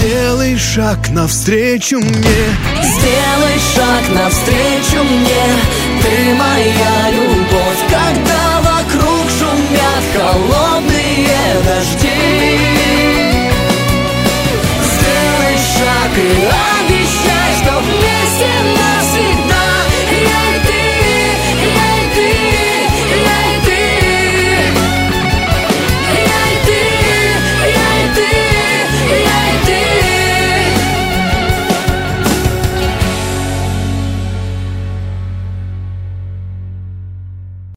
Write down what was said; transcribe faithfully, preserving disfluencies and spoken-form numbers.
Сделай шаг навстречу мне. Сделай шаг навстречу мне. Ты моя любовь, как